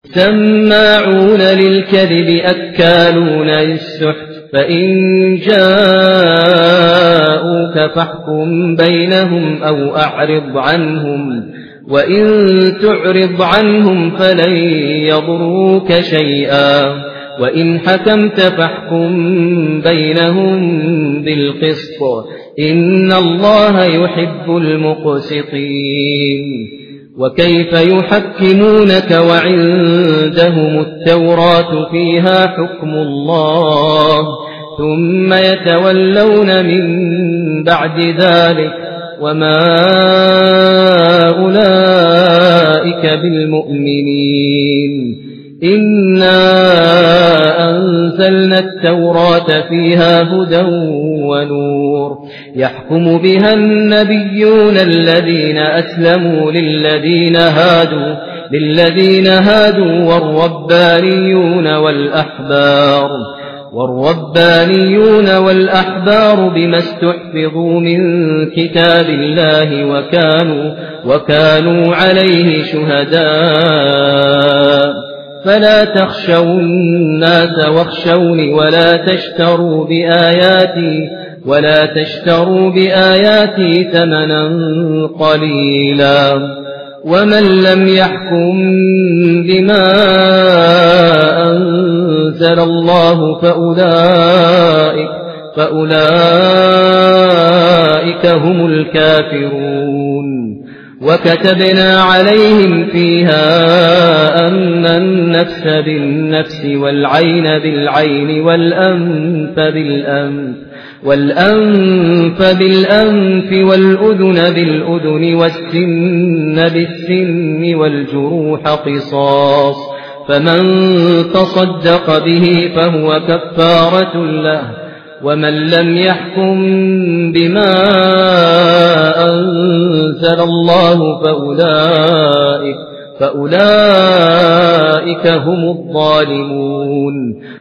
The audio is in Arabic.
سماعون للكذب أكالون للسحت فإن جاءوك فاحكم بينهم أو أعرض عنهم وإن تعرض عنهم فلن يضروك شيئا وإن حكمت فاحكم بينهم بالقسط إن الله يحب المقسطين وكيف يحكمونك وعندهم التوراة فيها حكم الله ثم يتولون من بعد ذلك وما أولئك بالمؤمنين إنا أنزلنا التوراة فيها هدى ونور يحكم بها النبيون الذين أسلموا للذين هادوا والربانيون والأحبار بما استحفظوا من كتاب الله وكانوا عليه شهداء فلا تخشوا الناس واخشوني ولا تشتروا بآياتي ثمنا قليلا ومن لم يحكم بما أنزل الله فأولئك هم الكافرون وكتبنا عليهم فيها أن النفس بالنفس والعين بالعين والأنف بالأنف والأذن بالأذن والسن بالسن والجروح قصاص فمن تصدق به فهو كفارة له ومن لم يحكم بما أنزل الله فأولئك هم الظالمون